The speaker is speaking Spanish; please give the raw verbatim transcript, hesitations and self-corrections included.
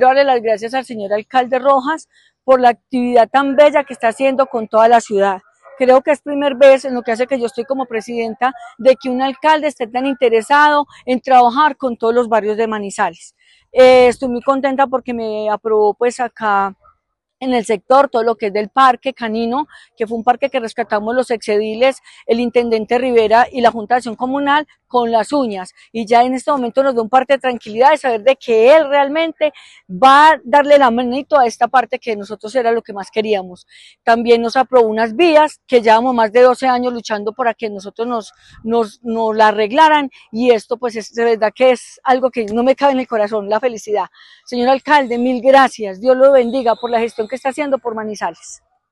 quiero darle las gracias al señor alcalde Rojas por la actividad tan bella que está haciendo con toda la ciudad. Creo que es primera vez en lo que hace que yo estoy como presidenta de que un alcalde esté tan interesado en trabajar con todos los barrios de Manizales. Eh, estoy muy contenta porque me aprobó pues acá en el sector, todo lo que es del parque canino, que fue un parque que rescatamos los excediles, el intendente Rivera y la Junta de Acción Comunal con las uñas, y ya en este momento nos da un parte de tranquilidad de saber de que él realmente va a darle la manito a esta parte que nosotros era lo que más queríamos. También nos aprobó unas vías que llevamos más de doce años luchando para que nosotros nos, nos, nos la arreglaran, y esto pues es de verdad que es algo que no me cabe en el corazón, la felicidad. Señor alcalde, mil gracias, Dios lo bendiga por la gestión que está haciendo por Manizales.